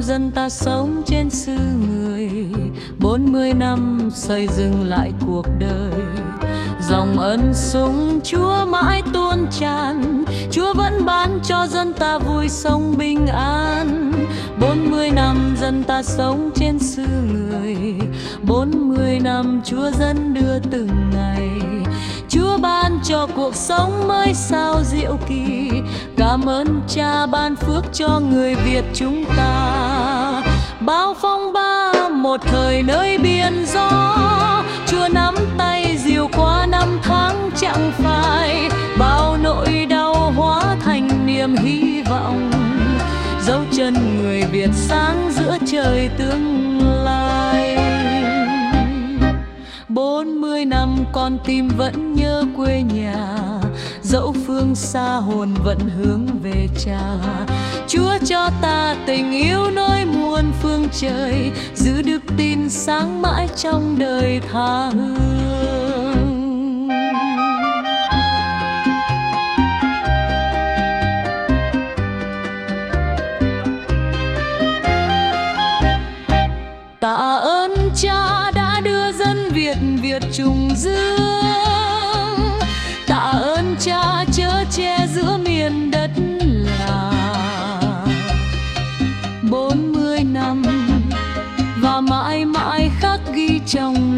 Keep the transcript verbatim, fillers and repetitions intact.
năm dân ta sống trên xứ người, bốn mươi năm xây dựng lại cuộc đời. Dòng ân sủng Chúa mãi tuôn tràn, Chúa vẫn ban cho dân ta vui sống bình an. Bốn mươi năm dân ta sống trên xứ người, bốn mươi năm Chúa dẫn đưa từng ngày. Chúa ban cho cuộc sống mới sao diệu kỳ, cảm ơn Cha ban phước cho người Việt chúng ta. Bao phong ba một thời nơi biển gió, Chúa nắm tay dìu qua năm tháng chẳng phai. Bao nỗi đau hóa thành niềm hy vọng, dấu chân người Việt sáng giữa trời tương lai. Bốn mươi năm con tim vẫn nhớ quê nhà, dẫu phương xa hồn vẫn hướng về Cha. Chúa cho ta tình yêu nối muôn phương trời, giữ đức tin sáng mãi trong đời tha hương. Tạ ơn Cha đã đưa dân Việt Việt trùng dương, tạ ơn Cha chở che giữa miền đất lạ. Bốn mươi năm và mãi mãi khắc ghi trong